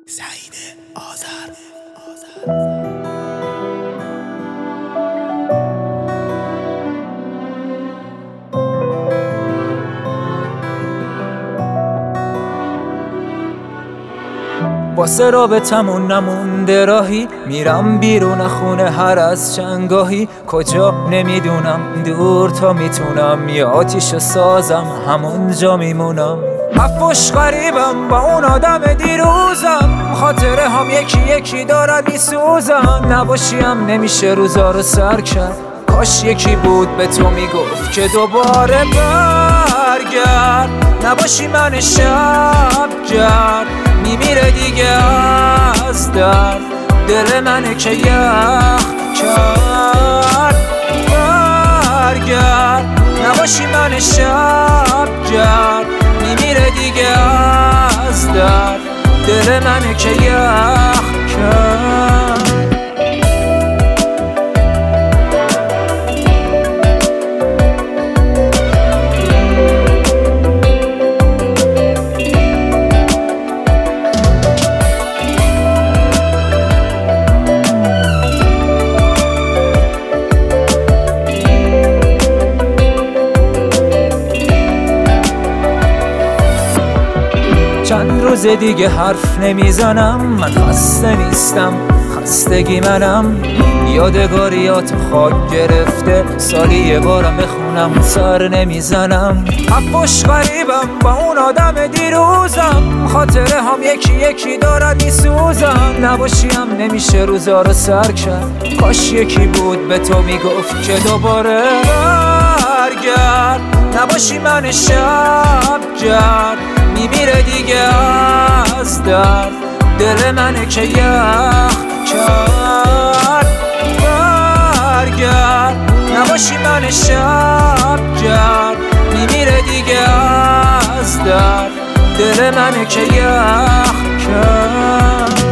سعید آذر. واسه رابطمون نمونده راهی، میرم بیرون خونه هر از چنگاهی. کجا نمیدونم، دور تا میتونم، یه آتیش سازم همونجا میمونم. حفش غریبم با اون آدم دیروزم، خاطره هم یکی یکی دارن میسوزن. نباشیم نمیشه روزا رو سر کرد، کاش یکی بود به تو میگفت که دوباره برگرد. نباشی من شب گرد میمیره دیگه از درد، دل منه که یخ کرد. برگرد نباشی من شب گرد میمیره دیگه از درد، دل منه که یخ کرد. چند روز دیگه حرف نمیزنم، من خسته نیستم، خستگی منم. یادگاریات خاک گرفته، سالی یه بارم بخونم سر نمیزنم. حفش غریبم با اون آدم دیروزم، خاطره هم یکی یکی دارن میسوزن. نباشیم نمیشه روزا رو سر کرد، کاش یکی بود به تو میگفت که دوباره برگرد. نباشی من شب گرد میمیره دیگه از درد، دل منه که یخ کرد. برگرد نباشی من شب گرد میمیره دیگه از درد، دل منه که یخ کرد.